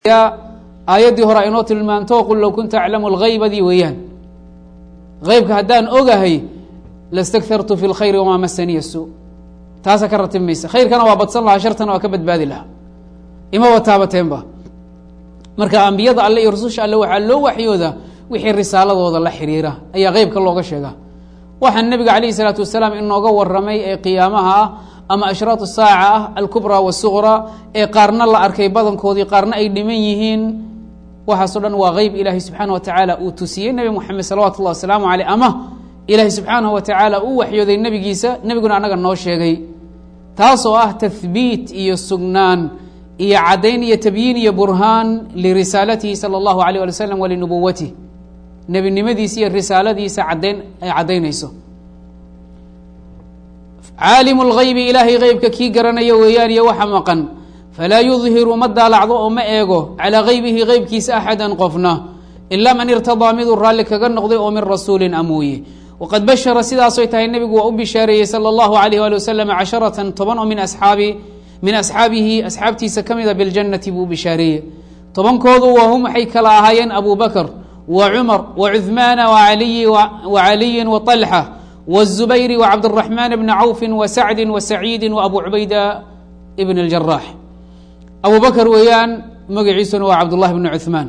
aayadii hore inoo tilmaanto qul low kunta aclamu اlghaybadii weeyaan haybka haddaan ogahay lastakthartu fi اlkhayri wamaa masaniya suu taasa ka ratib maysa khayrkana waa badsan lahaa shartana waa ka badbaadi lahaa imaba taabateenba marka ambiyada alle iyo rususha alle waxaa loo waxyooda wixii risaaladooda la xiriira ayaa heybka looga sheegaa waxaa nebiga calayhi الsalaatu wasalaam inooga waramay ee qiyaamaha ah ama ashraat saaca ah alkubraa wasuqraa ee qaarna la arkay badankoodii qaarna ay dhiman yihiin waxaaso dhan waa heyb ilaahay subxaana watacaala uu tusiyey nebi moxamed salawatu اllah wasalaamu aleyh ama ilaahay subxaanahu watacaala uu waxyooday nebigiisa nebiguna anaga noo sheegay taasoo ah tahbiit iyo sugnaan iyo caddayn iyo tabyiin iyo burhaan lirisaalatihi salى اllahu alيyh ali waslm walinubuwatih nebinimadiisa iyo risaaladiisa caddayn ay caddaynayso caalimu اlgaybi ilaahay heybka kii garanaya weeyaan iyo waxa maqan falaa yudhiru ma daalacdo oo ma eego calىa gaybihi heybkiisa axada qofna ilaa man irtadaa miduu raalli kaga noqday oo min rasuulin amooye waqad bashara sidaasoy tahay nebigu waa u bishaareeyey salى اllahu alayh ali waslm 10 toban oo min asxaabihi asxaabtiisa ka mida biاljannati buu bishaareeyey tobankoodu wahum waxay kala ahaayeen abu bakr wa cumar wa cuثmaana wacaliyi waطalxa wالzubayr wcabdالرaحman bni cawfi wasacdi wasaciidi wabu cubayda bn اljarax abu bakr weeyaan magaciisuna waa cabdالlahi bn cuثmaan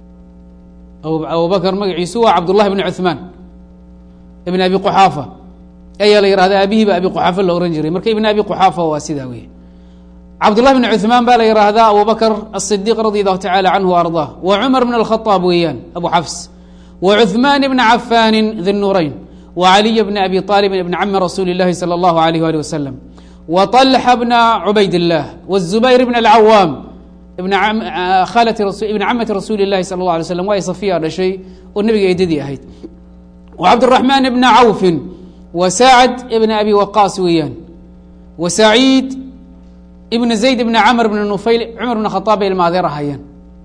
abu bakr magaciisu waa cabdالlahi bn cuثmaan ibn abi quxaafa ayaa la yihahda aabihiiba abi quxaafa la ohan jiray marka ibn abi quxaafa waa sidaa wey cabdالlahi bn cuثmaan baa la yihahdaa abu bakr الصidiq radi allahu tacala canhu arضah wa cumar bn الkhaطaab weeyaan abu xafs wa cuثmaan bna cafaani di nuurayn وعلي بن أبي طالب بن عم رسول الله صلى الله عليه وآله وسلم وطلحة بن عبيد الله والزبير بن العوام بن عمة رسول الله صلى الله عليه وسلم waay صفية dhashay oo نبiga eedadii ahayd وعبد الرحمن بن عوف وساعد بن أبي وقاص weeyaan وسعيد بن زيد بن cمر بن نفyل cمر بن خطاab ay ilmaadeer ahayeen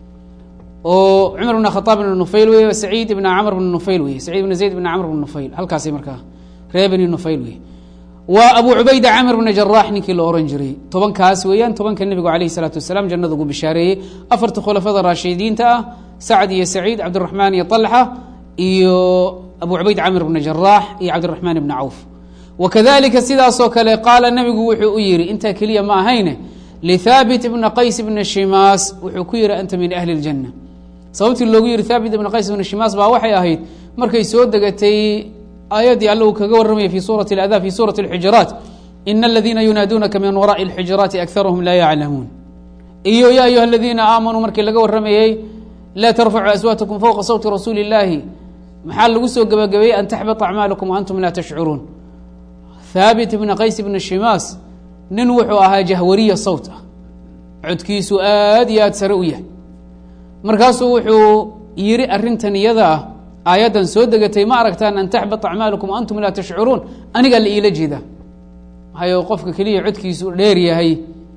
oo cumar bn khaaab bn nufayl wey saciid ibn camr bn nufayl wey saciid ibn zayd bn camr bn nufayl halkaasay markaa ree bni nufayl wey waa abu cubayda camr bn jarax ninkii la oran jiray tobankaas weeyaan tobanka nebigu alayh الsalaatu wasalaam jannada ugu bishaareeyey afarta khulafada raashidiinta ah sacd iyo saciid cabdiraxmaan iyo طalxa iyo abu cubayd camr bn jarax iyo cabdiraxmaan ibn cawf wakadalika sidaasoo kale qaala nebigu wuxuu u yihi intaa keliya ma ahayne lithaabit bna qays bna shimaas wuxuu ku yihi anta min ahli اljanة sababtii loogu yihi thaabit ibn qays ibn shimaas baa waxay ahayd markay soo degatay aayaddii alla uu kaga warramaya fi suurati اlأdaa fi suurati اlxujuraat ina aladiina yunaaduunaka min waraءi اlxujuraati akarhm laa yaclamuun iyo ya ayuha aladiina aamanuu markii laga warramayey laa tarfacuu aswaatakum fowqa sawti rasuuli اllaahi maxaa lagu soo gebagabeeyey an taxbata acmaalakum waantum laa tashcuruun thaabit ibna qays ibna shimaas nin wuxuu ahaa jahwariya sawt ah codkiisu aad iyo aad sare u yahay markaasuu wuxuu yihi arintan iyada ah aayaddan soo degatay ma aragtaan an taxbata acmaalukum antum laa tashcuruun anigaa la iila jeeda maxayo qofka keliya codkiisu dheer yahay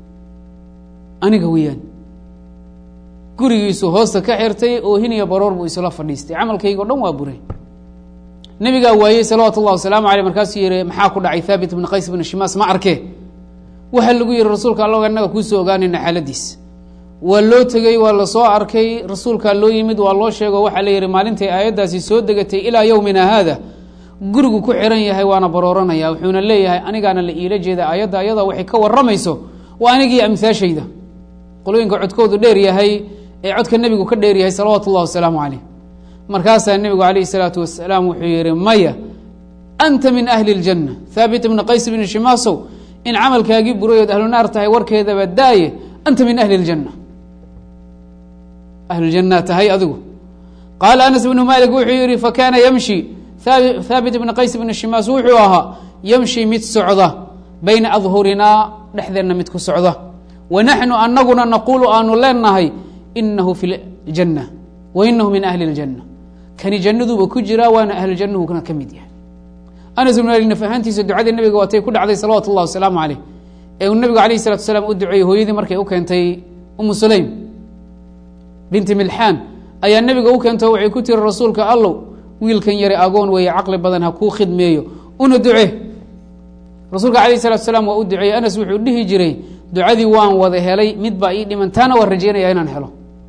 aniga weeyaan gurigiisu hoosta ka xirtay oo hiniya baroor buu isla fadhiistay camalkayga o dhan waa buray nebigaa waayey salawaatu اllah wasalaamu aleyh markaasuu yihi maxaa ku dhacay thaabit ibn qays ibn shimaas ma arkee waxaa lagu yihi rasuulka alla anaga kuusoo ogaanayna xaaladiis waa loo tegey waa lasoo arkay rasuulkaa loo yimid waa loo sheego waxaa la yihi maalintay aayaddaasi soo degatay ilaa yowmina haada gurigu ku xiran yahay waana barooranaya wuxuuna leeyahay anigaana la iila jeeda aayadda ayada waxay ka warramayso waa anigii amhaashayda qolooyinka codkoodu dheer yahay ee codka nebigu ka dheer yahay salawaatu اllah wasalaamu caleyh markaasaa nebigu calayh الsalaatu wasalaam wuxuu yihi maya anta min ahli اljanna thaabit ibna qays bni shimaasow in camalkaagii burayood ahlu naar tahay warkeedaba daaye anta min ahli اljanna ahluljanna tahay adigu qaala anas bnu malik wuxuu yihi fakaana yamshi thaabit ibna qays bni shimaas wuxuu ahaa yamshi mid socda bayna adhurinaa dhexdeenna mid ku socda wa naxnu anaguna naquulu aanu leenahay inahu fi ljanna wa inahu min ahli اljanna kani jannaduuba ku jiraa waana ahlujannuhuna ka mid yahay anas bnu malik naf ahaantiisa ducadii nabiga waatay ku dhacday salawaatu اllah wasalaamu caleyh ee uu nabigu alayh الsalatu wasalaam u duceeyey hooyadii markay u keentay umu sulaym binti milxaan ayaa nebiga u keento waxay ku tiri rasuulka allow wiilkan yare agoon weeye caqli badan ha kuu khidmeeyo una duce rasuulka alayh الsalatu wasalaam waa u duceeyey anas wuxuu dhihi jiray ducadii waan wada helay mid baa ii dhiman taana waan rajeynaya inaan helo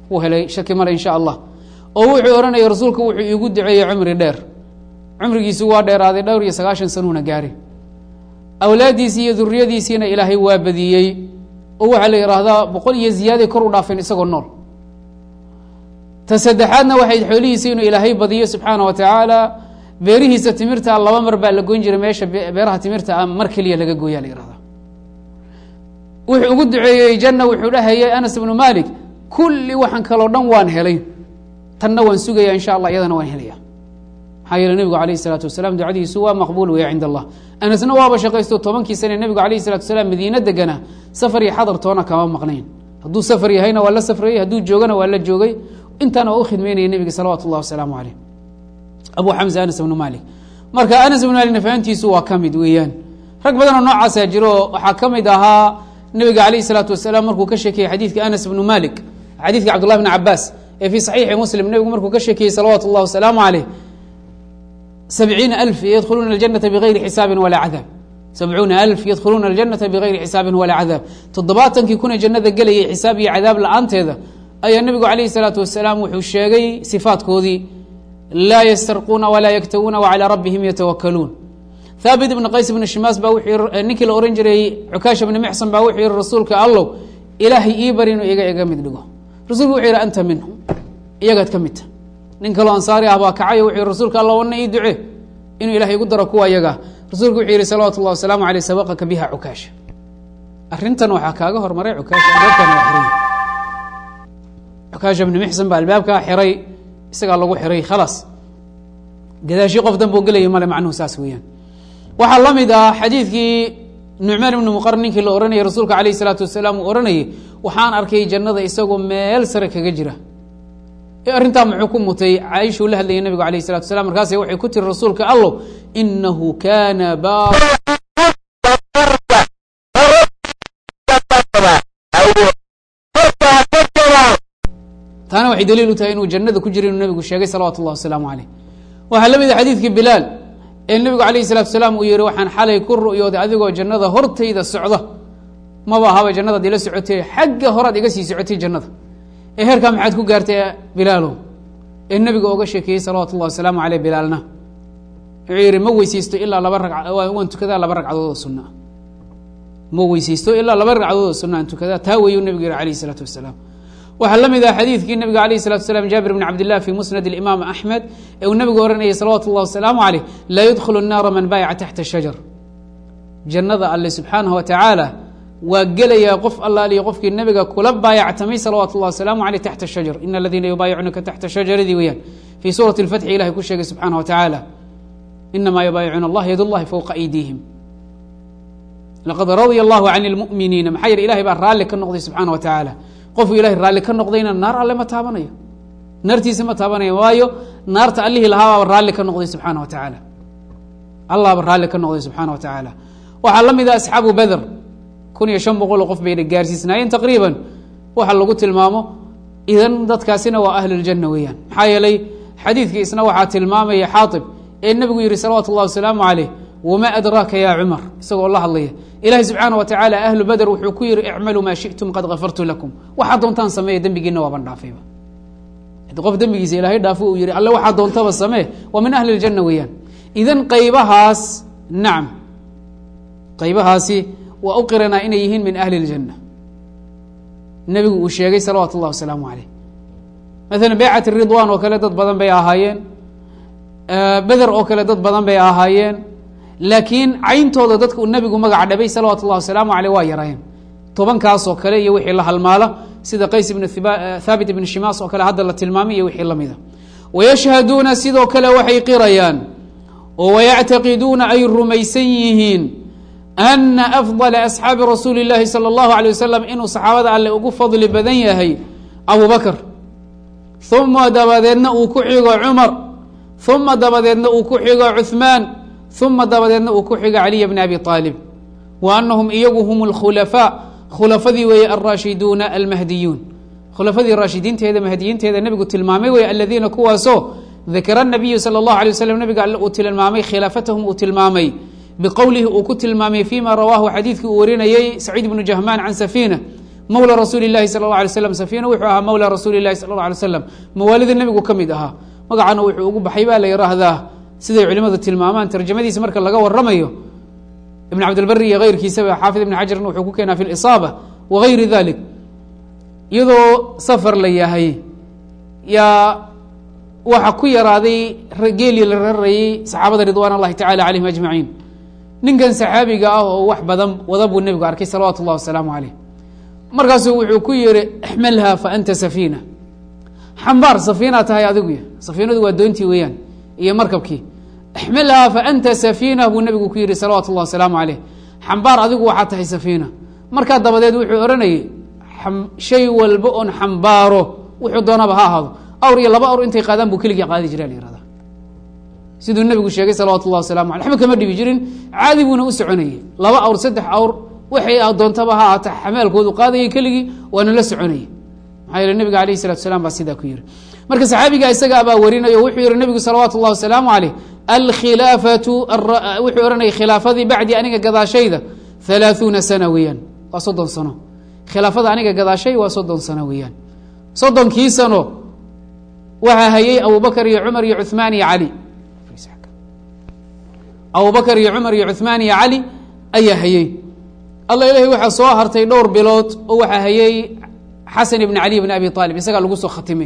wuu helay shaki male insha allah oo wuxuu oranayay rasuulku wuxuu iigu duceeyey cumri dheer cumrigiisu waa dheeraaday dhowr iyo 90 sanuuna gaari awlaadiisii iyo duriyadiisiina ilaahay waa badiyey oo waxa la yiraahdaa 100 iyo ziyaade kor u dhaafeen isagoo nool tasaddexaadna waxay xoolihiisa inuu ilaahay badiyo subxaanahu wa ta'ala beerihiisa timirta laba mar baa la goyn jiray meesha beeraha timirta mar kaliya laga gooyaa la yiraahdaa wuxuu ugu duceeyey janna wuxuu dhahayay Anas ibn Malik kulli waxan kala dhan waan helay tanna waan sugaya insha Allah iyadana waan helaya hayla nabiga kaleey salaatu wasalaam ducadiisu waa maqbuul way cinda Allah Anasna waaba shaqaysto 10 sano nabiga kaleey salaatu wasalaam Madiina degana safar iyo xadar toona kama maqnayn haduu safar yahayna waa la safray haduu joogana waa la joogay intana oo khidmeynay nabiga sallallahu alayhi wasallam Abu Hamza Anas ibn Malik marka Anas ibn Malik nafaantiisu waa kamid weeyaan rag badan oo noocaas jiro waxa kamid ahaa nabiga kaleey salaatu wasalaam markuu ka sheekay xadiiska Anas ibn Malik xadiiska Abdullah ibn Abbas ee fi sahih Muslim nabigu markuu ka sheekay sallallahu alayhi wasallam 70,000 يدخلون الجنة بغير حساب ولا عذاب 70,000 يدخلون الجنة بغير حساب ولا عذاب تضباطا كيكون جنة قلي حسابي عذاب لأنت هذا أي النبي عليه الصلاة والسلام وحشاقي صفات كودي لا يسترقون ولا يكتوون وعلى ربهم يتوكلون ثابت بن قيس بن الشماس باوحي نيكل أورنجري عكاش بن محصن باوحي الرسول كالله إلهي إيبرين وإيقا مدلقه رسول وحي أنت منهم إيقا كمت ninka loo ansaari ah baa kacay wuxuu rasuulka Allah wana ii ducee inuu ilaahay ugu daro kuwa iyaga rasuulku wuxuu yiri sallallahu alayhi wasallam alayhi sabaqaka biha ukash arintan waxa kaaga hormaray ukash dadkan xiray ukash ibn Mihsan baa albaabka xiray isaga lagu xiray خلاص gadaashi qof dan buu galay male macnuhu saas weeyaan waxa lamid ah xadiiskii Nu'man ibn Muqarrin kii la oranay rasuulka alayhi salatu wasallam oranay waxaan arkay jannada isagoo meel sare kaga jira arinta muxuu ku mutay Aisha uu la hadlayay nabiga kaleey salaatu wasalaam markaas waxay ku tiri rasuulka Allah innahu kana taana waxay daliil u tahay inuu jannada ku jiro inuu nabigu sheegay salaatu Allah wasalaam alayhi waxa lamid xadiiskii Bilal ee nabiga kaleey salaatu wasalaam uu yiri waxaan xalay ku ru'yooday adigoo jannada hortayda socda ma baahaba jannada dila socotay xagga horaad iga sii socotay jannada heerka maxaad ku gaartay Bilaalo ee nabiga uga sheekay salaatu Allah wasalaam alayhi Bilaalna ciiri ma weysiisto ilaa laba ragcad waan tukada laba ragcadood oo sunna ma weysiisto ilaa laba ragcadood oo sunna tukada taa weeyo nabiga alayhi salaatu wasalaam waxa lamid ah xadiiskii nabiga alayhi salaatu wasalaam Jaabir ibn Abdullah fi musnad al-Imam Ahmad ee nabiga oranayay salaatu Allah wasalaam alayhi la yadkhulu an-nar man bay'a tahta ash-shajar jannada Allah subhanahu wa ta'ala وقليا قف الله لي قفك النبي كلب بايعتمي صلوات الله وسلامه عليه تحت الشجر إن الذين يبايعونك تحت الشجر ذي ويان في سورة الفتح إلهي كل شيء سبحانه وتعالى إنما يبايعون الله يد الله فوق أيديهم لقد رضي الله عن المؤمنين محير إلهي بأرالك النقضي سبحانه وتعالى قف إلهي رالك النقضين النار على ما تابنيه نرتي سما تابنيه وايو نار تأليه الهواء ورالك النقضي سبحانه وتعالى الله برالك النقضي سبحانه وتعالى وعلم إذا أصحاب بدر كن يشم بقول قف بين الجارسين تقريبا waxa lagu tilmaamo idan dadkaasina waa ahli janna weeyaan xayalay xadiiskii isna waxa tilmaamay Xaatib ee nabigu yiri sallallahu alayhi wasallam alayhi wama adraka ya Umar isagoo la hadlaya ilaahi subhanahu wa ta'ala ahli badr wuxuu ku yiri i'malu ma shi'tum qad ghafartu lakum waxa doontaan sameeyay dambigiina waa bandhaafayba hada qof dambigiisa ilaahay dhaafo uu yiri alla waxa doontaba samee waa min ahli janna weeyaan idan qaybahaas nacam qaybahaasi وأقرنا إنيهن من أهل الجنة النبي وشيغي صلوات الله وسلامه عليه مثلا بيعة الرضوان وكالة ضد بدن بيها هايين بدر وكالة ضد بدن بيها هايين لكن عين توضى ضدك النبي ومقع النبي صلوات الله وسلامه عليه وايرين طبعا كاس وكالة يوحي الله المالة سيدة قيس بن ثابت بن الشماس وكالة هذا التلمامي يوحي الله مذا ويشهدون سيدة وكالة وحي قريان ويعتقدون أي الرميسيهين أن أفضل أصحاب رسول الله صلى الله عليه وسلم إنه صحابة اللي أقول فضل بدنيا هي أبو بكر ثم دبدنا وكحيق عمر ثم دبدنا وكحيق عثمان ثم دبدنا وكحيق علي بن أبي طالب وأنهم إيجهم الخلفاء خلفاء الراشدون المهديون خلفاء الراشدين تهذا مهديين تهذا النبي قلت المامي الذين كواسوا ذكر النبي صلى الله عليه وسلم النبي قال قلت المامي خلافتهم قلت المامي بقوله وكت المامي فيما رواه حديث أورينا سعيد بن جهمان عن سفينة mawla rasuuli اlahi salى اله alay slam safina wuxuu ahaa mawla rasuuli اlahi salى اله alay slam mawaalida nebigu ka mid ahaa magacana wuxuu ugu baxay baa la yidhaahdaa siday culimadu tilmaamaan tarjamadiisa marka laga waramayo ibn cabdilbari iyo keyrkiisaba xaafid ibn xajarna wuxuu ku keenaa fi lisaaba wagayri dalik iyadoo safar la yahay yaa waxa ku yaraaday geelii la rarayey saxaabada ridwan اllahi tacala calayhim ajmaciin ninkan saxaabiga ah oo wax badan wada buu nebigu arkay salawaatu اllah wasalaamu calayh markaasuu wuxuu ku yihi ixmalha fa anta safiina xambaar safiina tahay adigu safiinadu waa doontii weeyaan iyo markabkii ixmalha fa anta safiina buu nebigu ku yihi salawaatu اllah wasalaamu calayh xambaar adigu waxaa tahay safiina markaa dabadeed wuxuu odhanayay shay walba oon xambaaro wuxuu doonaba ha ahaado awr iyo laba awr intay qaadaan buu keligii qaadi jira la yihahda siduu nebigu sheegay salawatu اllah wasalamu aleh waxba kama dhibi jirin caadi buuna u soconayey laba awr saddex awr waxay doontaba ha ahaata xamaalkoodu qaadayay keligii waana la soconayey maxaa yeele nebiga alayh الsalatu salam baa sidaa ku yihi marka saxaabiga isagaa baa warinayo wuxuu yihi nebigu salawaatu اllah wasalaamu aleyh alkhilaafatu wuxuu ohanayay khilaafadii bacdi aniga gadaashayda 30 sana weeyaan waa 30 sano khilaafada aniga gadaashay waa 30 sano weeyaan 30kii sano waxaa hayay abubakr iyo cumar iyo cuثmaan iyo cali abubakr iyo cumar iyo cuثmaan iyo cali ayaa hayey alla ilahi waxaa soo hartay dhowr bilood oo waxaa hayey xasan ibn cali bn abi aalib isagaa lagu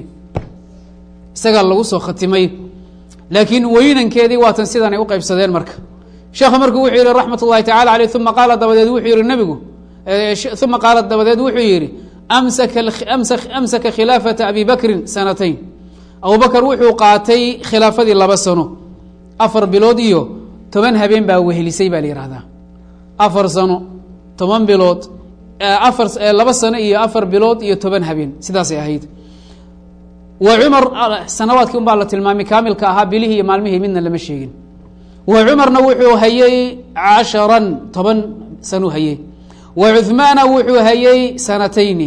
soo khatimay laakiin weynankeedii waatan sidan ay u qaybsadeen marka sheekha marku wuxuu yihi raxmat اllahi tacala aleyh uma qaala dabadeed wuxuu yihi nebigu uma qaala dabadeed wuxuu yihi amsaka khilaafata abi bakrin sanatayn abubakr wuxuu qaatay khilaafadii 2 sano 4 bilood iyo 10 habeen baa wehelisay baa la yihahdaa 4 sano 10 bilood 2 sano iyo 4 bilood iyo 10 habeen sidaasay ahayd wa cumar sanawaadkii un baa la tilmaamay kaamilka ahaa bilihii iyo maalmihii midna lama sheegin wa cumarna wuxuu hayey 10 sanu hayey wa cuثmaana wuxuu hayey sanatayni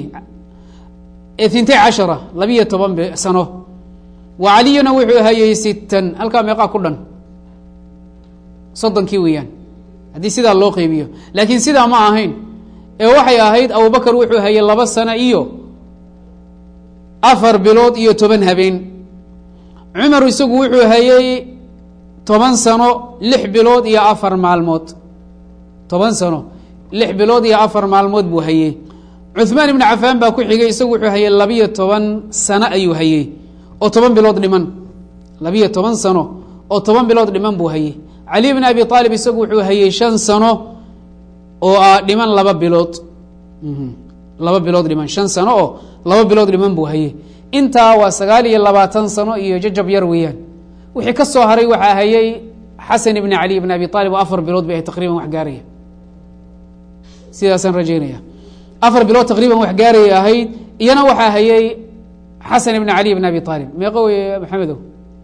12 12 sano wa caliyuna wuxuu hayey 6 halkaa meeqaa ku dhan 30kii weeyaan haddii sidaa loo qeybiyo laakiin sidaa ma ahayn ee waxay ahayd abubakr wuxuu hayey 2 sano iyo 4 bilood iyo 10 habeen cumar isagu wuxuu hayey 10 sano 6 bilood iyo 4 maalmood 10 sano 6 bilood iyo 4 maalmood buu hayey cuثmaan ibn cafaan baa ku xigay isagu wuxuu hayey 12 sano ayuu hayey oo 10 bilood dhiman 12 sano oo 10 bilood dhiman buu hayey cali bn abi aalib isagu wuxuu hayey 5 sano oo dhiman 2 bilood 2 bilood dhiman 5 sano oo 2 bilood dhiman buu hayey intaa waa 29 sano iyo jajab yar weeyaan wixii ka soo haray waxaa hayey xasan ibn cali ibn abi aalib oo 4 bilood bay taqriiban wax gaaraya sidaasaan rajaynaya 4 bilood taqriiban wax gaaraya ahayd iyana waxaa hayey xasan ibn cali ibn abi aalib meeqa wey maxamedow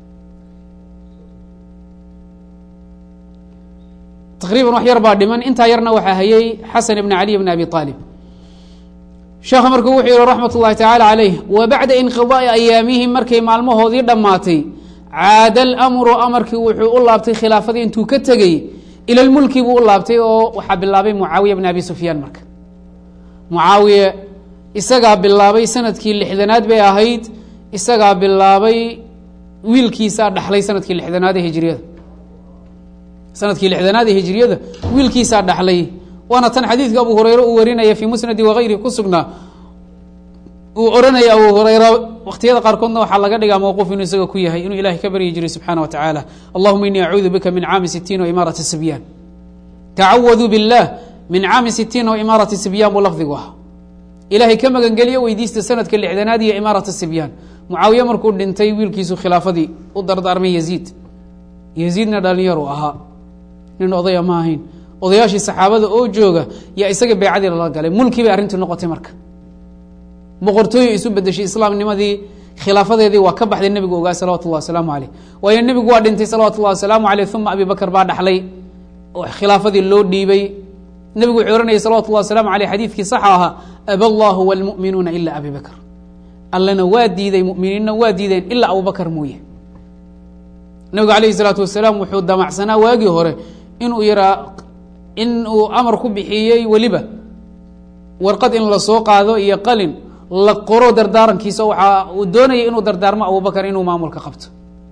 taqriiban wax yar baa dhiman intaa yarna waxaa hayey xasan ibn cali ibn abi aalib sheekha markuu wuxuu yihi raxmat اllahi tacala calayh wa bacda inqidaai ayaamihim markay maalmahoodii dhammaatay caada almru amarkii wuxuu u laabtay khilaafadii intuu ka tegey ila lmulki buu u laabtay oo waxaa bilaabay mucaawiya bn abi sufyaan marka mucaawiye isagaa bilaabay sanadkii 6aad bay ahayd isagaa bilaabay wiilkiisaa dhaxlay sanadkii 6aad ee hijriyada sanadkii 6aad ee hijriyada wiilkiisaa dhaxlay waana tan xadiidka abu hurayre uu warinaya fii musnadi wagayri ku sugnaa uu oranaya abu hurayra waqtiyada qaarkoodna waxaa laga dhigaa mawquuf inuu isaga ku yahay inuu ilahay ka baryi jiray subxaana wa tacaala allahuma inii acuudu bika min caami 60 waimaarati sibyaan tacawaduu biاllah min caami 60 waimaarati sibyaan buu lafdigu ahaa ilaahay ka magangeliyo weydiista sanadka 6aad iyo imaarati sibyaan mucaawiye markuu dhintay wiilkiisu khilaafadii u dardaarmay yaziidna dhalinyaru ahaa nin odaya ma ahayn odayaashii saxaabada oo jooga yaa isaga baycadii lala galay mulkii bay arrintii noqotay marka boqortooyo isu bedeshay islaamnimadii khilaafadeedii waa ka baxday nebigu ogaa salawatu llahi wasalaamu caleyh waayo nebigu waa dhintay salawatu llahi wasalaamu caleyh uma abi bakr baa dhaxlay oo khilaafadii loo dhiibay nebigu wuxuu ohanayay salawatu llahi wasalaamu aleyh xadiidkii saxa ahaa aba allahu wاlmu'minuuna ila abi bakr allana waa diiday muminiinna waa diideen ilaa abubakr mooye nebigu alayhi salaatu wasalaam wuxuu damacsanaa waagii hore inuu yaraa in uu amar ku bixiyey weliba warqad in la soo qaado iyo qalin la qoro dardaarankiisa waxa uu doonayay inuu dardaarmo abubakar inuu maamulka qabto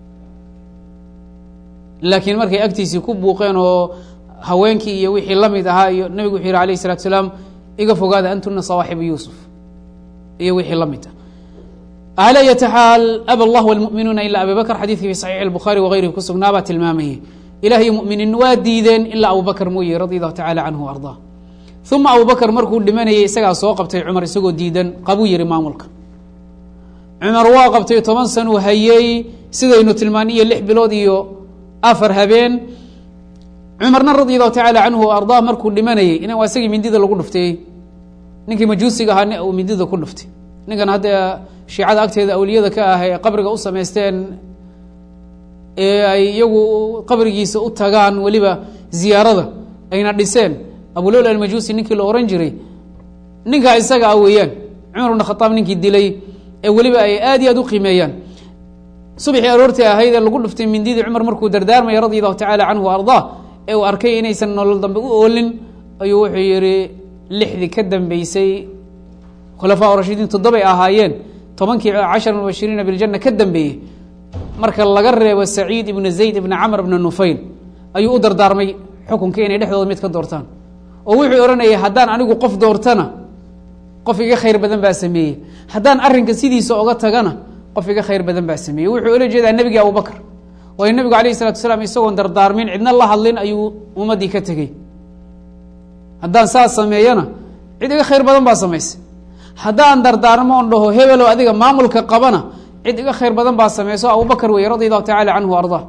laakiin markay agtiisii ku buuqeen oo haweenkii iyo wixii la mid ahaa iyo nabigu wuxuu yihi alayh الsalatu salaam iga fogaada antuna sawaaxibu yuusuf iyo wixii la mid ah ala ayati xaal aba allah wاlmuؤminuuna ila abi bakr xadiidkii fi صaxiix الbukhaari wغayrihi ku sugnaabaa tilmaamayay ilaah iyo muminiin waa diideen ilaa abubakr mooye radi allahu tacala canhu arضaa uma abubakr markuu dhimanayay isagaa soo qabtay cumar isagoo diidan qabuu yihi maamulka cumar waa qabtay 10 sanuu hayey sidaynu tilmaani iyo 6 bilood iyo 4 habeen cumarna radi allahu tacala canhu arضaa markuu dhimanayay in waa isagii mindida lagu dhuftay ninkii majuusiga ahaa uu mindida ku dhuftay ninkan hadda shiicada agteeda awliyada ka ah ee qabriga u samaysteen ee ay iyagu qabrigiisa u tagaan weliba ziyaarada ayna dhiseen abulol almajuusi ninkii la oran jiray ninkaa isaga ah weeyaan cumar bn khaaab ninkii dilay ee weliba ay aad iyo aad u qiimeeyaan subaxii aroortii ahayd ee lagu dhuftay mindidii cumar markuu dardaarmaya radi allahu tacala canhu arضaa ee uu arkay inaysan nolol dambe u oolin ayuu wuxuu yihi 6dii ka dambeysay khulafaa rashidiin 7 ahaayeen 10kii 10 mubashiriina biاljana ka dambeeyey marka laga reebo saciid ibna zayd ibna camr ibna nufayl ayuu u dardaarmay xukunka inay dhexdooda mid ka doortaan oo wuxuu odhanayay haddaan anigu qof doortana qof iga khayr badan baa sameeyey haddaan arrinka sidiisa oga tagana qof iga khayr badan baa sameeyey wuxuu ula jeedaa nebigii abubakr waayo nebigu alayh الsalatu asalaam isagoon dardaarmin cidna la hadlin ayuu ummaddii ka tegey haddaan saas sameeyana cid iga khayr badan baa samaysay haddaan dardaarmo on dhaho hebelo adiga maamulka qabana cid iga khayr badan baa sameyso abubakr wey radi allahu tacala canhu arضaa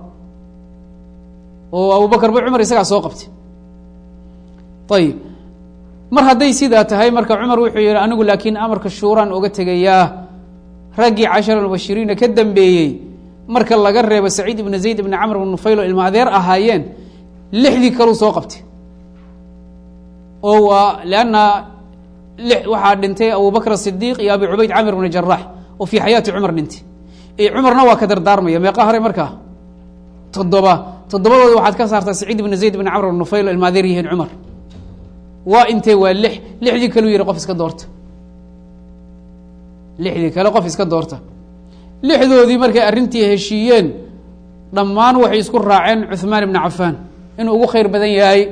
oo abubakr ba cumar isagaa soo qabtay ayib mar hadday sidaa tahay marka cumar wuxuu yihi anigu laakiin amarka shuuraan oga tegayaa raggii 10 mubashiriina ka dambeeyey marka laga reebo saciid ibna zayd ibna camr ibn nufayl oo ilma adeer ahaayeen 6dii kaluu soo qabtay oo waa lanna waxaa dhintay abubakr asidiiq iyo abi cubayd camir bn jarax oo fii xayaati cumar dhintay cumarna waa ka dardaarmaya meeqa haray markaa 7 waxaad ka saartaa saciid ibna zayd ibna camr ibn nufayl oo ilma adeer yihiin cumar waa intee waa 6dii kaluu yihi qof iska doorta 6dii kale qof iska doorta 6doodii markay arrintii heshiiyeen dhammaan waxay isku raaceen cuثmaan ibna cafaan inuu ugu khayr badan yahay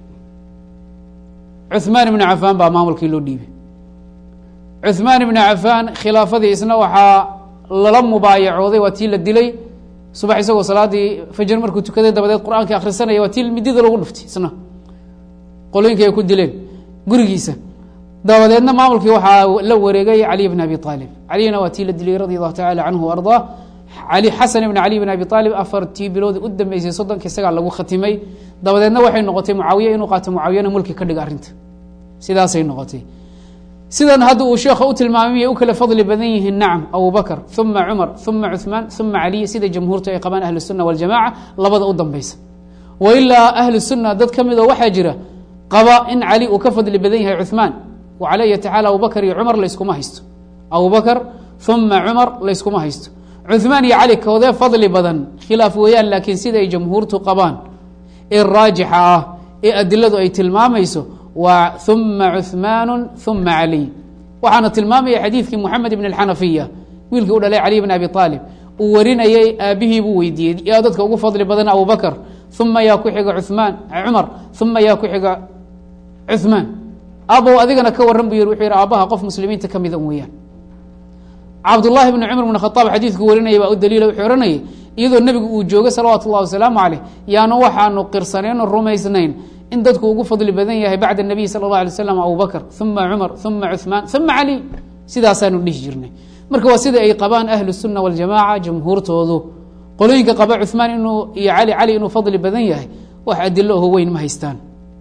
cuثmaan ibna cafaan baa maamulkii loo dhiibay cuثmaan ibna cafaan khilaafadii isna waxaa lala mubaayacooday waa tii la dilay subax isagoo salaadii fajr markuu tukaday dabadeed qur-aankii akhrisanaya waa tii midida lagu dhuftay isna qolooyinka ay ku dileen gurigiisa dabadeedna maamulkii waxaa la wareegay caliy bn abi aalib caliyna waa tii la dilay radi allahu tacala canhu arضaa ali xasan ibn cali bn abi aalib 4tii bilood u dambeysay 30 isagaa lagu khatimay dabadeedna waxay noqotay mucaawiye inuu qaato mucaawiyana mulki ka dhiga arrinta sidaasay noqotay sidan hadda uu sheekha u tilmaamay u kala fadli badan yihiin nacam abubakr uma cumar uma cuثmaan uma caliy sida jamhuurtu ay qabaan ahlu الsuna waاljamaca labada u dambeysa wailaa ahlu الsuna dad ka midoo waxaa jira qaba in cali uu ka fadli badan yahay cuثmaan وعلى أية حال abubكر iyo cmر layskuma haysto abubكر ثuma cmر layskuma haysto cuثmaan iyo cali koodee fadli badan khilaaf weeyaan laakiin sida ay jamhuurtu qabaan ee raajixa ah ee adiladu ay tilmaamayso waa ثuma cuثmaan ثuma عalي waxaana tilmaamaya xadiidkii mحamed بن الxanafiya wiilkii u dhalay cali بن abi طaalib uu warinayay aabihii buu weydiiyey yaa dadka ugu fadli badan abubكر ثuma yaa ku xiga cmar ثuma yaa ku xiga cuثmaan abow adigana ka waran bu yiri wuxuu yihi aabbaha qof muslimiinta ka mida weeyaan cabdullahi bni cumar bn khaaab xadiidku warinaya baa u daliila wuxuu ohanayay iyadoo nebigu uu joogay salawaatu ullahi wasalaamu caleyh yaanu waxaanu qirsanayno rumaysnayn in dadku ugu fadli badan yahay bacda nabiy sala اllah alay slam abubakr uma cumar uma cuثmaan uma cali sidaasaanu dhihi jirnay marka waa sida ay qabaan ahlu الsuna waاljamaca jamhuurtoodu qolooyinka qaba cuثmaan inuu iyo cali inuu fadli badan yahay wax adilo oho weyn ma haystaan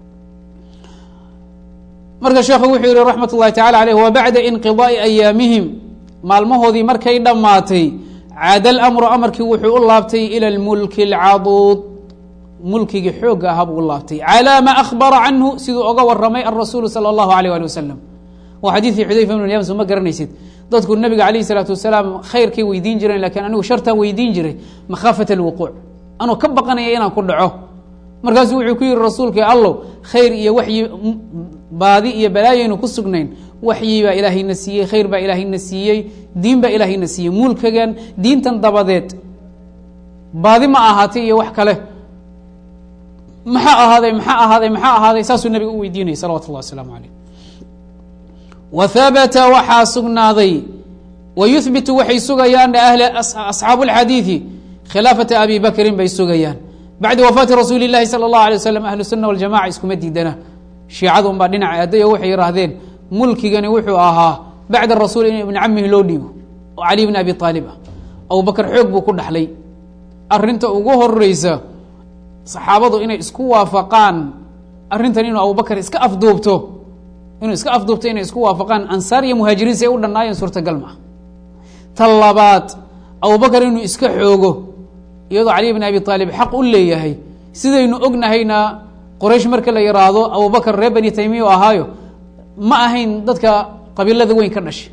marka sheekhu wuxuu yihi raxmat اllahi tacala aleyh wa bacda inqiضaaءi ayaamihim maalmahoodii markay dhammaatay caada اlamru amarkii wuxuu u laabtay ilى اlmulki اlcaduud mulkigii xooga ahaa buu u laabtay calى ma akhbara canhu siduu oga waramay alrasuulu salى اllahu alيyh ali wasalam waa xadiidkii xudayfa bn yams ma garanaysid dadku nabiga alayh الsalaatu wasalaam khayrkay weydiin jireen lakiin anigu shartaan weydiin jiray makhaafat اlwuquuc anuu ka baqanaya inaan ku dhaco markaasuu wuxuu ku yidhi rasuulka allow khayr iyo waxyi baadi iyo balaayaynu ku sugnayn waxyi baa ilaahayna siiyey khayr baa ilaahayna siiyey diin baa ilaahayna siiyey mulkagan diintan dabadeed baadi ma ahaatay iyo wax kale maxaa ahaaday saasuu nabiga u weydiinayay salawatu اllah wasalaamu alayh wa habata waxaa sugnaaday wayuhbitu waxay sugayaan asxaabu اlxadiiثi khilaafata abi bakrin bay sugayaan bacda wafaati rasuuli اlahi salى اllahu alيه waslm ahlu الsuna waljamaca iskuma diidana shiicadu un baa dhinaca aaday oo waxay yihaahdeen mulkigani wuxuu ahaa bacda rasuul in ibni camihi loo dhiibo oo cali bn abi aalib ah abubakr xoog buu ku dhaxlay arinta ugu horeysa saxaabadu inay isku waafaqaan arrintan inuu abubakr iska afduubto inay isku waafaqaan ansaar iyo muhaajiriin si ay u dhannaayeen suurtagal maa ta labaad abubakr inuu iska xoogo iyadoo cali bn abi aalib xaq u leeyahay sidaynu ognahayna qoraysh marka la yiraahdo abubakr reer bani taymiya u ahaayo ma ahayn dadka qabiilada weyn ka dhashay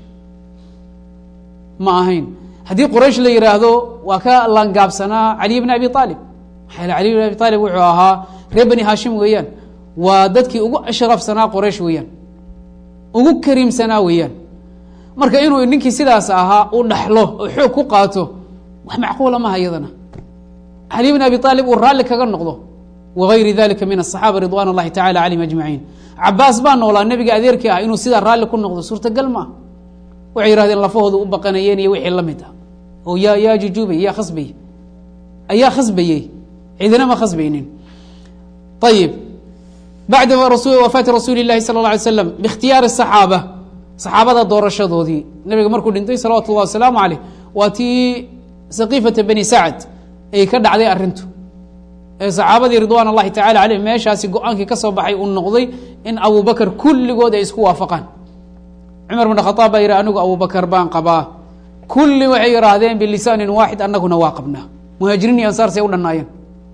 ma ahayn haddii qoraysh la yiraahdo waa ka langaabsanaa cali bn abi aalib cali bn abi aalib wuxuu ahaa reer bani hashim weeyaan waa dadkii ugu ashrafsanaa qoraysh weeyaan ugu kariimsanaa weeyaan marka inuu ninkii sidaas ahaa u dhaxlo oo xoog ku qaato wax macquula maha iyadana cali bn abi aalib uu raalli kaga noqdo wagayri dalika min aلصaxaaba ridwan اllahi tacala calayhim ajmaciin cabaas baa noolaa nebiga adeerkii ah inuu sidaa raalli ku noqdo suurtagal maa waxay yihahdeen lafahooda u baqanayeen iyo wixii la mid ah oo yaa jujubay ayaa khasbayey cidina ma khasbaynin ayib bacda wafaati rasuuli اlahi salى اله alay slam biاkhtiyaari الصaxaaba saxaabada doorashadoodii nabiga markuu dhintay salawatu اllah wasalaamu aleyh waa tii saqiifata bani sacd ay ka dhacday arintu ee saxaabadii ridwan اllahi tacala aleyhim meeshaasi go-aankii ka soo baxay uu noqday in abubakr kulligood ay isku waafaqaan cumar bn khaaab baa yihi anigu abubakr baan qabaa kulli waxay yihaahdeen bilisaanin waaxid anaguna waa qabnaa muhaajiriin iyo ansaar say u dhannaayeen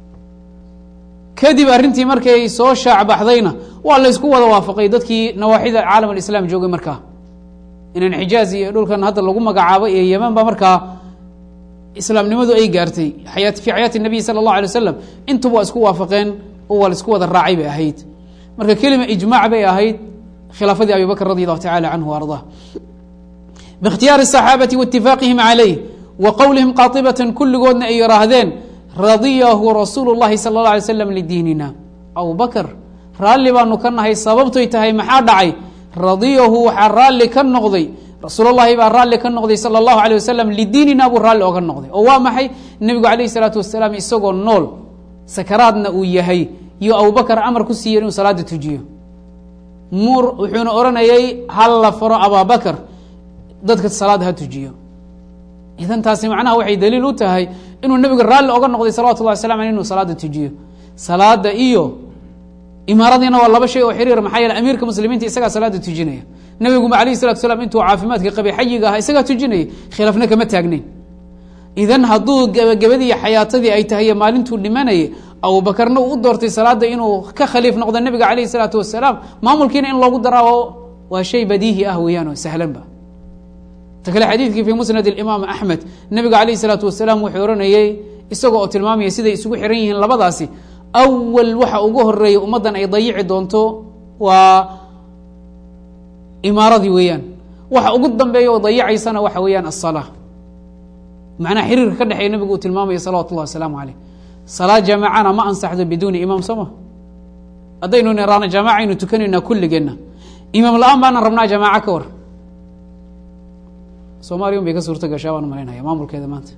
kadib arrintii markay soo shaac baxdayna waa la ysku wada waafaqay dadkii nawaaxida caalam alislaam joogay markaa inaan xijaaz iyo dhulkan hadda lagu magacaabay ee yeman ba markaa islaamnimadu ay gaartay fi xayaati nabiy sala اllahu alay wasalam intuba waa isku waafaqeen oo waa la isku wada raacay bay ahayd marka kelima ijmac bay ahayd khilaafadii abi bakr radi allahu tacala canhu ardah biاkhtiyaari الصaxaabati waاtifaaqihim calayh wa qowlihim qaatibatan kulligoodna ay yihaahdeen radiyahu rasuulu اllahi salى اlه alay slam lidiinina abubakr raalli baanu ka nahay sababtoy tahay maxaa dhacay radiyahu waxaa raalli ka noqday rasuulullahi baa raalli ka noqday salى اllahu alيه wasalam lidiinina buu raalli oga noqday oo waa maxay nebigu alayh الsalaatu wasalaam isagoo nool sakaraadna uu yahay iyo abubakr amar ku siiyey inuu salaada tujiyo wuxuuna oranayay hal la faro ababakr dadka salaada ha tujiyo idan taasi macnaha waxay daliil u tahay inuu nebiga raalli oga noqday salawatu llahi wasalam aley inuu salaada tujiyo salaada iyo imaaradiina waa laba shay oo xiriir maxaa yeele amiirka muslimiinta isagaa salaada tujinaya nebiguma alayh salatu wasalaam intuu caafimaadka qabay xayiga ahaa isagaa tujinayay khilaafna kama taagnayn idan hadduu gabagabadii xayaatadii ay tahay maalintuu dhimanayay abubakarna uu u doortay salaada inuu ka khaliif noqdo nebiga alayh salaatu wasalaam maamulkiina in loogu daraa waa shay badiihi ah weeyaan oo sahlanba ta kale xadiidkii fii musnad imaam axmed nebiga alayh salaatu wasalaam wuxuu oranayey isagoo oo tilmaamaya siday isugu xiran yihiin labadaasi awal waxa ugu horeeya ummaddan ay dayici doonto waa imaaradii weeyaan waxa ugu dambeeya oo dayacaysana waxa weeyaan aلsalaa macnaha xiriirka ka dhexeeya nebigu uu tilmaamaya salawatu اllah wasalaamu aleyh salaad jaamacana ma ansaxdo biduuni imaam soma haddaynu niraano jaamacaynu tukanaynaa kulligeenna imaam la-aan baana rabnaa jamaaco ka war soomaliya un bay ka suurto gashaa baan umalaynaya maamulkeeda maanta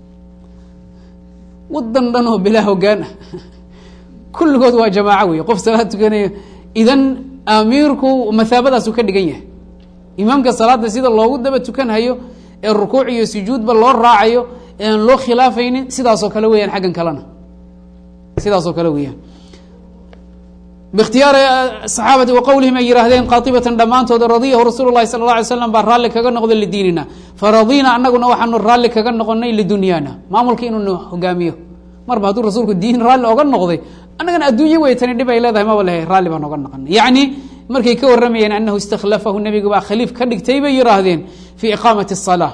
wadan dhan oo bilaa hogaan ah kulligood waa jamaaco wey qof salaad tukanaya idan amiirku mathaabadaasu ka dhigan yahay imaamka salaada sida loogu daba tukanhayo ee rukuuc iyo sujuudba loo raacayo ee aan loo khilaafaynin sidaasoo kale weyaan xaggan kalena sidaasoo kale weeyaan biاkhtiyaari صaxaabati wa qowlihim ay yihaahdeen qaatibatan dhammaantooda radiyahu rasuulu lahi sala اla alay slam baa raalli kaga noqday lidiinina faradina anaguna waxaanu raalli kaga noqonay lidunyaana maamulka inuunu hogaamiyo marba hadduu rasuulku diin raalli oga noqday annagana adduunye wey tani dhib ay leedahay maba lehe raalli baan oga noqonay yacni markay ka warramayeen anahu istakhlafahu nebiga baa khaliif ka dhigtay bay yihaahdeen fii iqaamati الصalaa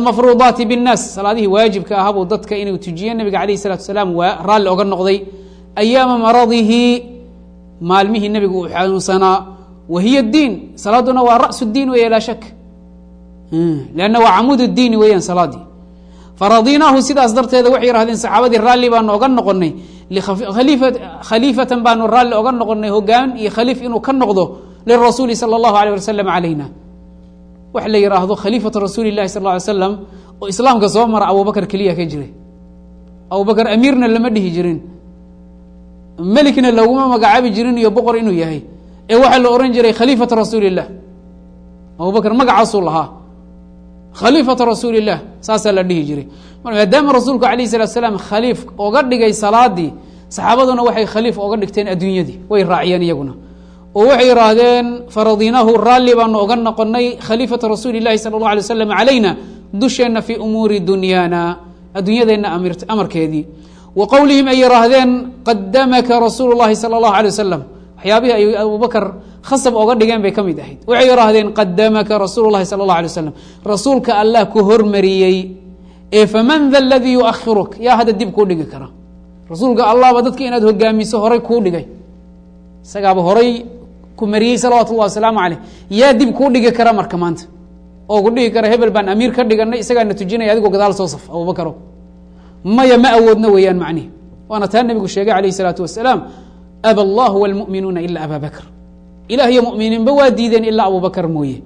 almafruudaati bالnaas salaadihii waajibka ahabuu dadka inuu tujiye nebiga alayh الsalatu wasalaam waa raalli oga noqday ayaama maradihi maalmihii nebigu uu xanuunsanaa wa hiya diin salaaduna waa ra'su diin weeye laa shak lanna waa camuud diini weeyaan salaadii faradinaahu sidaas darteeda waxay yidhahdeen saxaabadii raalli baanu oga noqonay khaliifatan baanu raalli oga noqonay hogaan iyo khaliif inuu ka noqdo lirasuuli salى اllahu alيه wasalam calayna wax la yidhaahdo khaliifatu rasuuli اlahi sal ه alay slam oo islaamka soo mara abubakr keliya ka jiray abubakr amiirna lama dhihi jirin melikna laguma magacaabi jirin iyo boqor inuu yahay ee waxaa la ohan jiray khaliifatu rasuuli الlah abubakr magacaasuu lahaa khaliifata rasuuli الlah saasaa la dhihi jiray maadaama rasuulku alayه الsalatu salaam khaliif oga dhigay salaadii saxaabaduna waxay khaliif oga dhigteen adduunyadii way raaciyeen iyaguna oo waxay yihaahdeen faradinaahu raalli baanu oga noqonay khaliifata rasuuli الlahi salى الlaه alيه wasalam calayna dusheenna fii umuuri dunyaana adduunyadeenna amarkeedii wa qowlihim ay yihaahdeen qadamaka rasuulu الlahi salى الlahu alيه wasalam waxyaabihii ay abubakr khasab oga dhigeen bay ka mid ahayd waxay yihaahdeen qadamaka rasuulu الlahi salى الlaه alيه wasalam rasuulka allah ku hormariyey ee faman da ladii yuakhiruk yaa hadda dib kuu dhigi kara rasuulka allahba dadka inaad hogaamiso horay kuu dhigay isagaaba horay ku mariyey salawaatu اllahi wasalaamu caleyh yaa dib kuu dhigi kara marka maanta oo ku dhihi kara hebel baan amiir ka dhiganay isagaana tujinaya adigoo gadaal soo saf abubakro maya ma awoodno weeyaan macnihi waana taa nebigu sheegay calayh الsalaatu wasalaam aba allahu wاlmu'minuuna ila aba bakr ilah iyo mu'miniinba waa diideen ilaa abubakr mooye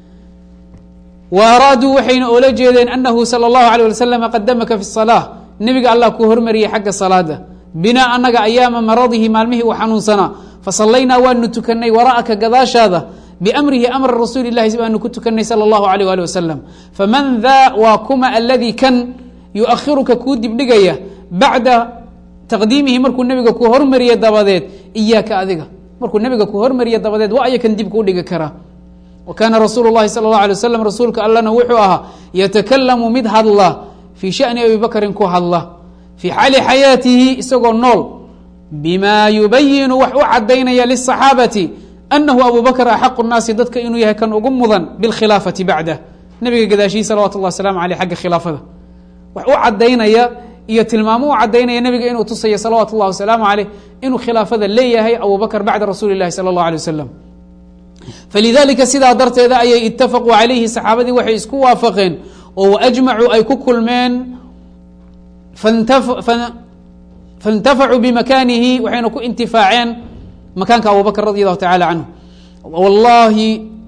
wa araaduu waxayna oola jeedeen anahu salى اllahu alيه wasalam qadamaka fi الصalaaة nebiga allah kuu hormariyey xagga salaada binaa anaga ayaama maradihi maalmihii uu xanuunsanaa fasallaynaa waanu tukanay wara'aka gadaashaada biamrihi amra rasuuli اlahi baanu ku tukanay salى اllahu alيh ali wasalam faman daa waa kuma aladii kan yuakhiruka kuu dibdhigaya bacda taqdiimihi markuu nebiga kuu hormariye dabadeed iyaaka adiga markuu nebiga kuu hormariye dabadeed waa aya kan dib kuu dhigi karaa wa kaana rasuulu اllahi salى اlه alيه wasalam rasuulka allana wuxuu ahaa yatakalamu mid hadla fii shani abi bakrin ku hadla fii xaali xayaatihi isagoo nool bima yubayinu wax u cadaynaya liلصaxaabati anahu abu bakr axaqu الnaasi dadka inuu yahay kan ugu mudan biاlkhilaafati bacdah nebiga gadaashihii salawatu اllah waslamu aleyh xagga khilaafada wax u cadaynaya iyo tilmaamo u cadaynaya nebiga inuu tusaya salawaatu اllah wasalaamu aleyh inuu khilaafada leeyahay abu bakr bacda rasuuli اlahi salى اllah alيه wasalam falidalika sidaa darteeda ayay itafaquu calayhi saxaabadii waxay isku waafaqeen oo waajmacuu ay ku kulmeen faاntafacuu bimakanihi waxayna ku intifaaceen makaanka abu bakr radi allahu tacala canhu wallahi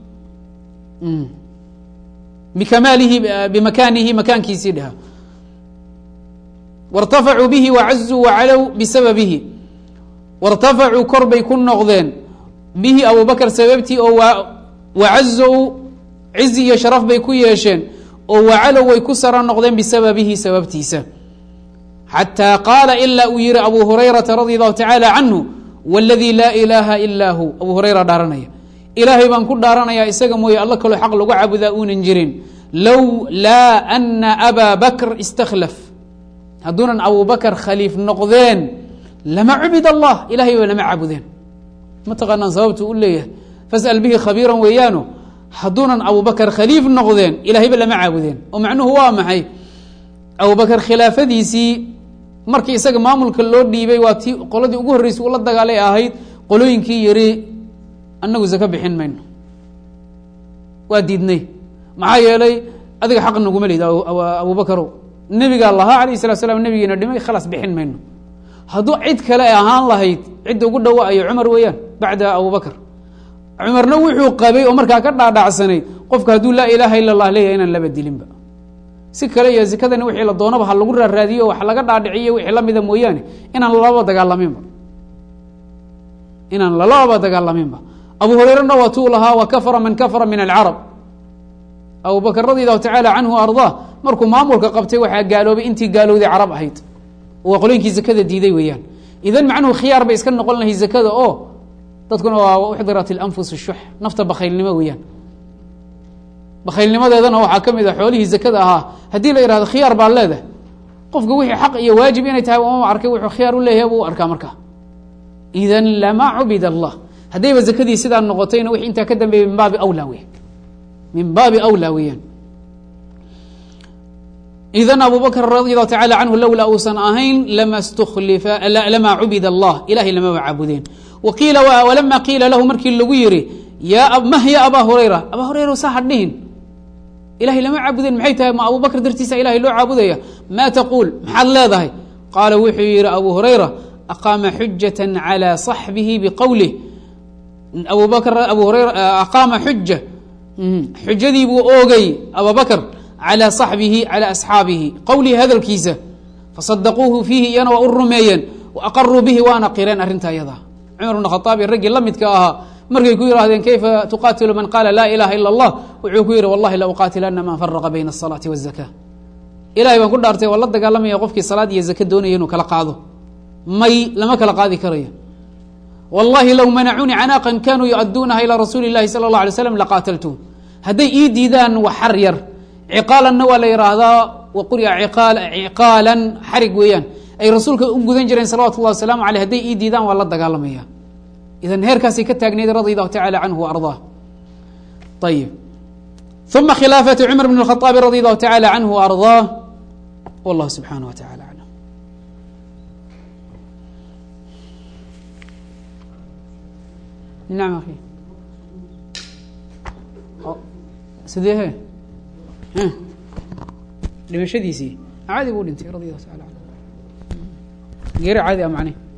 bikamaalihi bimakanihi makaankiisii dhaha wartafacuu bihi wacazuu wacalow bisababihi wartafacuu kor bay ku noqdeen bihi abu bakr sababtii oo wacazow cizi iyo sharaf bay ku yeesheen oo wacalow way ku sara noqdeen bisababihi sababtiisa xatىa qaala ilaa uu yihi abu hurayrata radi allahu tacaala canhu wاladii laa ilaaha ilaa hu abu hurayra dhaaranaya ilaahay baan ku dhaaranayaa isaga mooye alla kaloo xaq lagu caabudaa uunan jirin low laa ana abaa bakr istakhlaf hadduunan abu bakr khaliif noqdeen lama cubid allah ilahay ba lama caabudeen ma taqaanaan sababtu u leeyahay fasأl bihi khabiira weeyaano hadduunan abu bakr khaliif noqdeen ilahayba lama caabudeen oo macnuhu waa maxay abu bakr khilaafadiisii markii isaga maamulka loo dhiibay waa tii qoladii ugu horreysay ula dagaalay ahayd qolooyinkii yiri annagu zaka bixin mayno waa diidnay maxaa yeelay adiga xaq naguma lihid abu bakrow nebigaa lahaa alayh الslat slam nebigiina dhimay khalaas bixin mayno hadduu cid kale ay ahaan lahayd cidda ugu dhawaayo cumar weeyaan bacda abu bakr cumarna wuxuu qabay oo markaa ka dhaadhacsanay qofka hadduu laa ilaaha ila اllah leeyahay inaan laba dilinba si kale iyo zikadani wixii la doonaba ha lagu raaraadiyo wax laga dhaadhiciyo wixii lamida mooyaane inaan lalaba dagaalaminba abu hurayrana waa tuu lahaa wa kafara man kafara min alcarab abu bakr radi allahu tacaala canhu ardaa markuu maamulka qabtay waxaa gaaloobay intii gaalowday carab ahayd waa qolooyinkii zakada diiday weeyaan idan macnuhu khiyaar bay iska noqon lahay zakada oo dadkuna waa uxdirat اlanfus shux nafta bakhaylnimo weeyaan bakhaylnimadeedana waxaa ka mid a xoolihii zakada ahaa haddii la yihahdo khiyaar baa leedahay qofka wixii xaq iyo waajib inay tahay uma arkay wuxuu khiyaar u leeyahay buu arkaa markaa idan lama cubid allah haddayba zakadii sidaa noqotayna wixii intaa ka dambeeyay min baabi awlaa weyan min baabi awlaa weeyaan idan abu bakr radi allahu tacala canhu lowlaa uusan ahayn lamaa cubida allah ilahay lamaba caabudeen waqiila walama qiila lahu markii lagu yihi mah ya abaa hurayra saa hadhihin ilahay lama caabudeen maxay tahay ma abu bakr dartiisa ilahay loo caabudaya ma taquul maxaad leedahay qaala wuxuu yihi abu hurayra aqaama xujaة calى صaxbihi bqowlih abu bakr abu hurayra aqaama xujadii buu oogay abu bakr calى صaxbihi calى asxaabihi qowlihi hadalkiisa fasadaquuhu fiihi iyana waa u rumeeyeen waaqaruu bihi waana qireen arrinta ayada cumar bn khaaab iyo raggii la midka ahaa markay ku yidhahdeen kayfa tuqaatilu man qaala laa ilaha ila اllah wuxuu ku yihi wallahi la uqaatilana man faraqa bayna الصalaati wالzaka ilahay baan ku dhaartay waa la dagaalamaya qofkii salaad iyo zake doonaya inuu kala qaado may lama kala qaadi karayo wallahi low manacuunii canaaqan kanuu yu'aduunaha ilى rasuuli الlahi salى الlaه alay slam laqaataltuhum hadday ii diidaan wax xar yar ciqaalanna waa la yidhaahdaa waquri'a ciqaalan xarig weeyaan ay rasuulka u gudan jireen salawatu اllahi wasalaamu aleyh hadday ii diidaan waa la dagaalamaya idan heerkaasay ka taagnayd radi allahu tacala canhu waarضaah ayib uma khilaafatu cumar bn اlkhaطaabi radi allahu tacala canhu waarضaah wallahu subxanaه wa tacala aclam nacam akhi sideehe dhimashadiisii caadi buu dhintay radi allahu taala anhu geeri caadi a macne